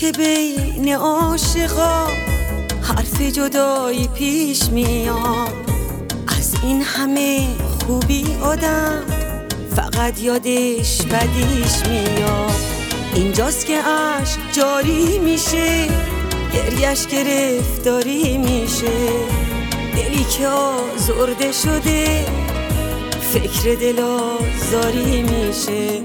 که بین عاشقا حرف جدایی پیش میاد، از این همه خوبی آدم فقط یادش بدیش میاد. اینجاست که عشق جاری میشه، گریش گرفتاری میشه، دلی که آزرده شده فکر دل آزاری میشه.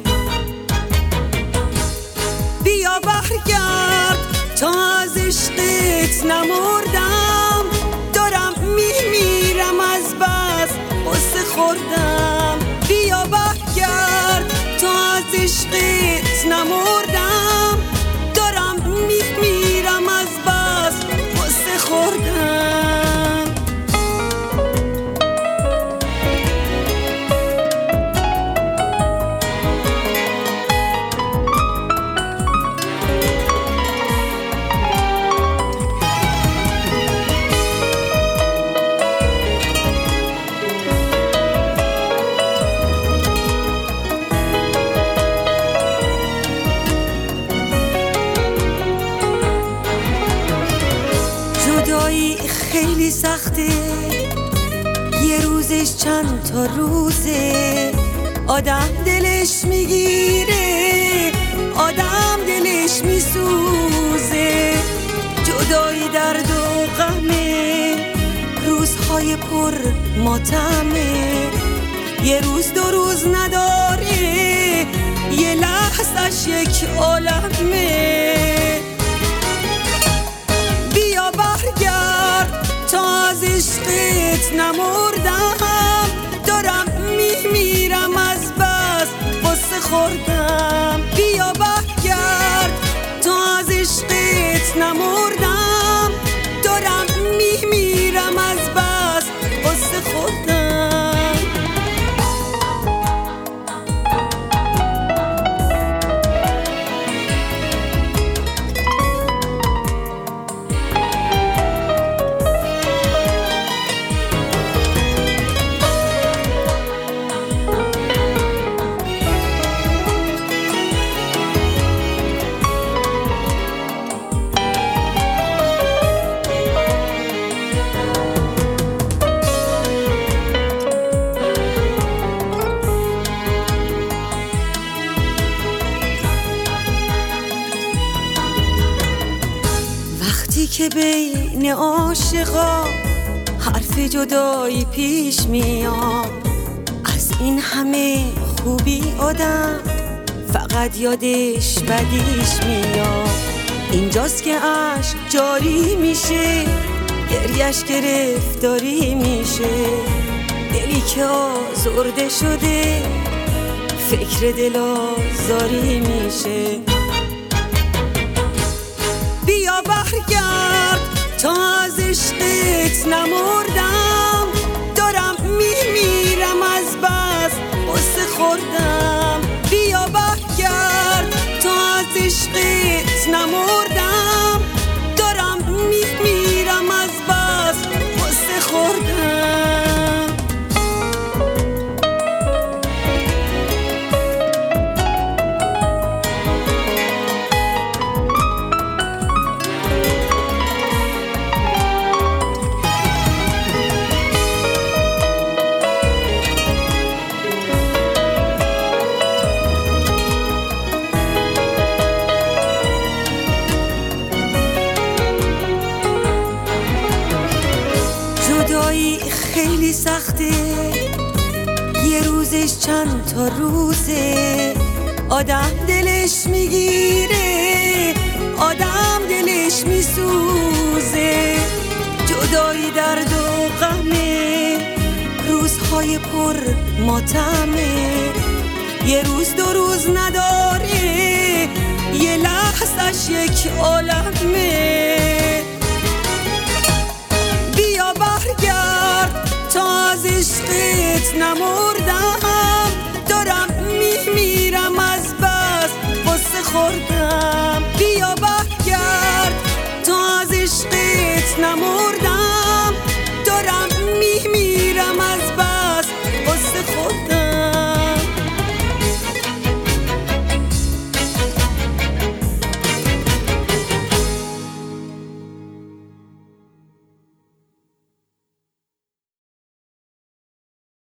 بیا برگرد تا از عشقت نمردم، دارم میمیرم از بس غصه خوردم. بیا برگرد تا از عشقت نمردم، دارم میمیرم از بس غصه خوردم. جدایی خیلی سخته، یه روزش چند تا روزه، آدم دلش میگیره، آدم دلش میسوزه. جدایی درد و غمه، روزهای پر ماتمه، یه روز دو روز نداره، یه لحظه‌ش یک عالمه. بیا برگرد تا از عشقت نمردم، دارم میمیرم از بس غصه خوردم. بیا برگرد تا از عشقت نمردم، دارم میمیرم از بس غصه خوردم. وقتی که بین عاشقا حرف جدایی پیش میاد، از این همه خوبی آدم فقط یادش بدیش میاد. اینجاست که عشق جاری میشه، گریش گرفتاری میشه، دلی که آزرده شده فکر دل آزاری میشه. بیا برگرد تا از عشقت نمردم، دارم میمیرم از بس غصه خوردم. بیا برگرد تا از عشقت نمردم، دارم میمیرم از بس غصه خوردم. جدایی خیلی سخته، یه روزش چند تا روزه، آدم دلش میگیره، آدم دلش میسوزه. جدایی درد و غمه، روزهای پر ماتمه، یه روز دو روز نداره، یه لحظه‌ش یک عالمه. بیا برگرد تا از عشقت نمردم، دارم میمیرم از بس غصه خوردم.